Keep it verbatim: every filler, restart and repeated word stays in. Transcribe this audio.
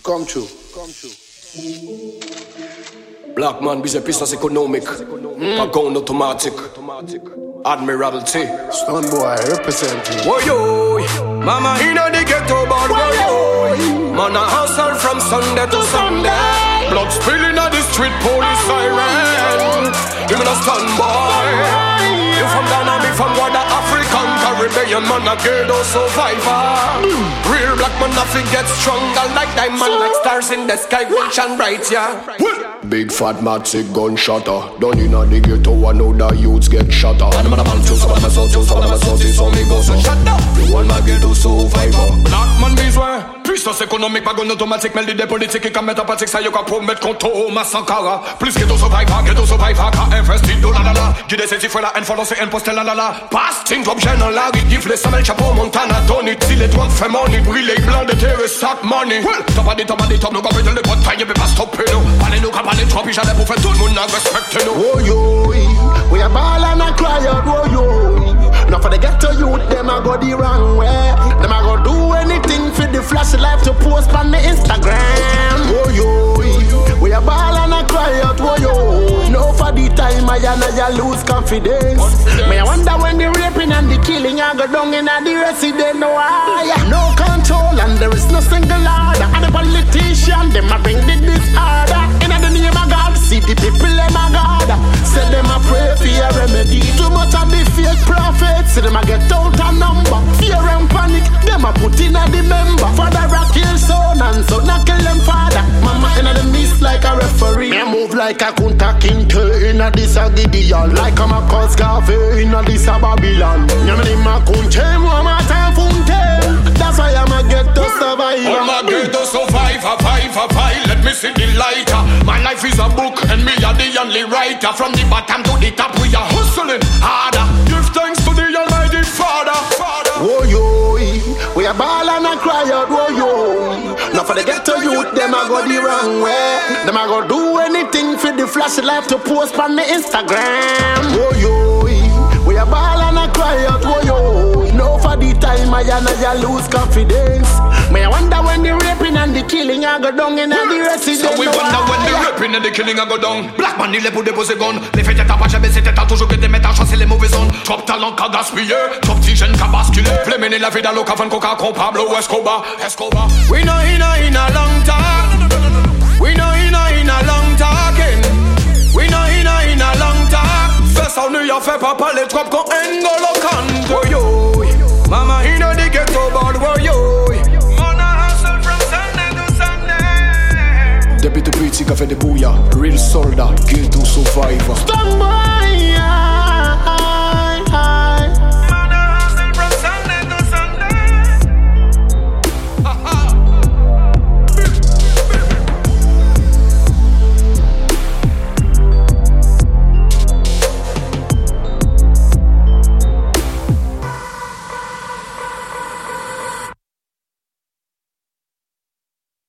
Come true. Come true. Black man, busy business economic. Mm. Pagone automatic. Admiralty. Stone boy representing. Whoa yo, mama inna the ghetto bad. Whoa yo, man a hustle from Sunday to Sunday. Blood spilling on the street, police siren. You mean a stand boy? You from Ghana, me from what African Caribbean man a ghetto survivor. Real black man nothing gets stronger like diamond, like stars in the sky, will shine bright, yeah. Big fat matic gunshotter. Down inna the ghetto, I know the youths get shatter. And I'm a man too, so I'm a soul too, so I'm a soul too, so me go so shut up. You want my ghetto survivor. Black man besoin. Puissance économique, pas automatique, mêle des politiques et comme métapathique, ça y est qu'à promettre contre Thomas Sankara. Plus ghetto survivor, ghetto survivor, qu'a investi de la la la. Guide ses ifres la haine, follow c'est imposté la la la. Pasting drop gênant la rue, gifle, Samuel Chapeau, Montana, Tony, si les toits fait money, brille les blancs de terre, sac money. Top à des top à des top, nous gars de les batailles, mais pas stopper nous. Parlez nous, parlez trop, puis j'allais pour faire tout le monde, respecte nous. Oh yo, we a ball and a cry out, oh yo. Now for the ghetto youth, them a go the wrong way. Them a go do anything for the flash life to post on the Instagram. Oh yo, we a ball and a cry out, oh yo. No for the time I and I lose confidence. Me I wonder when the raping and the killing I go down in the resident. No I, no control and there is no single order. And the politician, them a bring the disorder. In the name of God, see the people them a God. Say them a pray for a remedy. Too much of the fake prophets, see them a get out a number. Fear and panic, them a put in a the member. Father a kill son and son a kill them father. Mama in a the mist like a referee. Me move like a Kunta Kinte in a this a Gideon. Like I'm a Coscave in a this a Babylon. Nyamini ma kunche mama ta funte. That's why I'm a ghetto survivor. I'm a ghetto survivor, five for five. Let me see the lighter. My life is a book and me are the only writer. From the bottom to the top we are hustling harder. Give thanks to the Almighty Father, Father. Oh yo, we a ball and a cry out, oh yo. Now for the ghetto youth, them a go the wrong way. Them a go do anything for the flash life to post on the Instagram. Oh yo, we a ball and a cry out, oh yo. No for the time I and I lose confidence. Me I wonder when the raping and the killing I go down in the resident. So we wonder when the raping and the killing I go down. Black man il est pour déposer gun. Les faits t'as pas jamais c'était t'as toujours que des méta chancer les mauvaises ondes. Trop talent qu'a gaspillé, trop petit jeune qu'a basculé. Flé mener la vie dans l'eau qu'avant coca con Pablo Escobar, Escobar. We know in a in a long time. We know in a in a long talking. We know in a in a long talk. Fais ça nous y'a fait pas parler trop qu'on N'Golo Kante. Oh yo. Mama inna the ghetto bad, where yo. Man a hustle from Sunday to Sunday. Deputy Pretty Cafe de Bouya, real soldier, ghetto survivor. Stand by, yeah.